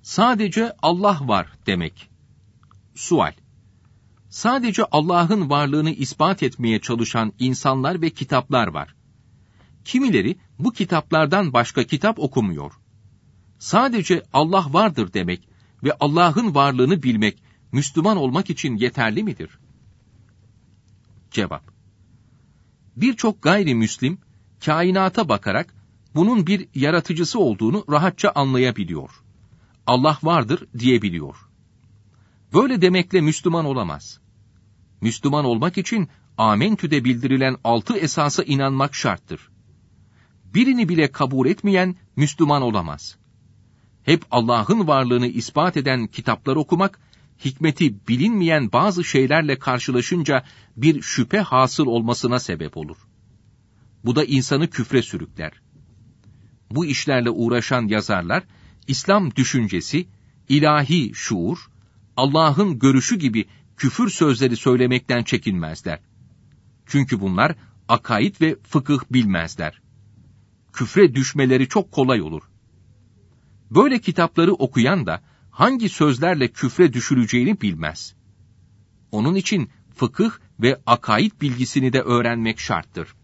Sadece Allah var demek. Sual: sadece Allah'ın varlığını ispat etmeye çalışan insanlar ve kitaplar var. Kimileri bu kitaplardan başka kitap okumuyor. Sadece Allah vardır demek ve Allah'ın varlığını bilmek, Müslüman olmak için yeterli midir? Cevap: birçok gayrimüslim, kainata bakarak bunun bir yaratıcısı olduğunu rahatça anlayabiliyor. Allah vardır diyebiliyor. Böyle demekle Müslüman olamaz. Müslüman olmak için Amentü'de bildirilen 6 esasa inanmak şarttır. Birini bile kabul etmeyen Müslüman olamaz. Hep Allah'ın varlığını ispat eden kitaplar okumak, hikmeti bilinmeyen bazı şeylerle karşılaşınca bir şüphe hasıl olmasına sebep olur. Bu da insanı küfre sürükler. Bu işlerle uğraşan yazarlar, İslam düşüncesi, ilahi şuur, Allah'ın görüşü gibi küfür sözleri söylemekten çekinmezler. Çünkü bunlar akaid ve fıkıh bilmezler. Küfre düşmeleri çok kolay olur. Böyle kitapları okuyan da hangi sözlerle küfre düşüleceğini bilmez. Onun için fıkıh ve akaid bilgisini de öğrenmek şarttır.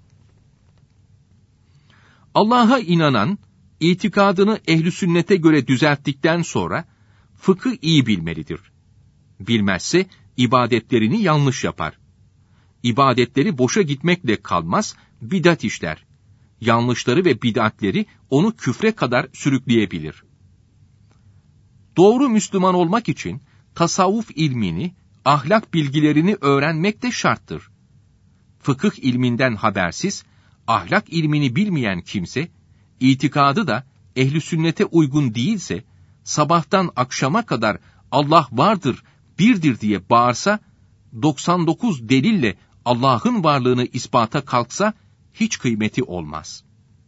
Allah'a inanan, itikadını ehl-i sünnete göre düzelttikten sonra fıkıh iyi bilmelidir. Bilmezse ibadetlerini yanlış yapar. İbadetleri boşa gitmekle kalmaz, bidat işler. Yanlışları ve bidatleri onu küfre kadar sürükleyebilir. Doğru Müslüman olmak için tasavvuf ilmini, ahlak bilgilerini öğrenmek de şarttır. Fıkıh ilminden habersiz, ahlak ilmini bilmeyen kimse, itikadı da ehl-i sünnete uygun değilse, sabahtan akşama kadar Allah vardır, birdir diye bağırsa, 99 delille Allah'ın varlığını ispata kalksa, hiç kıymeti olmaz.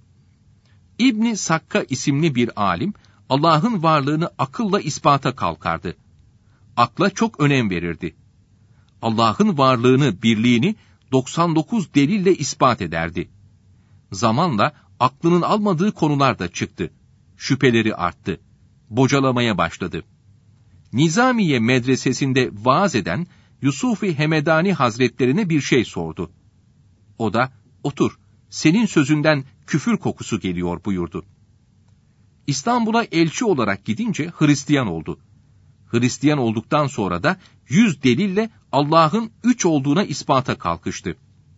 İbn Sakka isimli bir alim, Allah'ın varlığını akılla ispata kalkardı. Akla çok önem verirdi. Allah'ın varlığını, birliğini 99 delille ispat ederdi. Zamanla aklının almadığı konular da çıktı. Şüpheleri arttı. Bocalamaya başladı. Nizamiye medresesinde vaaz eden Yusuf-i Hemedani Hazretlerine bir şey sordu. O da, otur, senin sözünden küfür kokusu geliyor buyurdu. İstanbul'a elçi olarak gidince Hristiyan oldu. Hristiyan olduktan sonra da 100 delille Allah'ın 3 olduğuna ispata kalkıştı.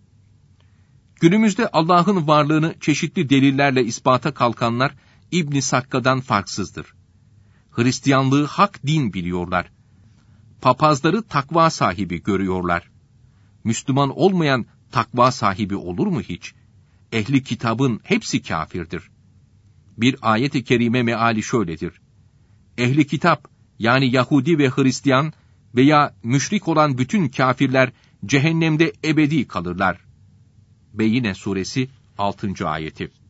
Günümüzde Allah'ın varlığını çeşitli delillerle ispata kalkanlar İbn Sakka'dan farksızdır. Hristiyanlığı hak din biliyorlar. Papazları takva sahibi görüyorlar. Müslüman olmayan takva sahibi olur mu hiç? Ehli kitabın hepsi kâfirdir. Bir ayet-i kerime meali şöyledir. Ehli kitap, yani Yahudi ve Hristiyan veya müşrik olan bütün kâfirler cehennemde ebedi kalırlar. Beyine suresi 6. ayeti.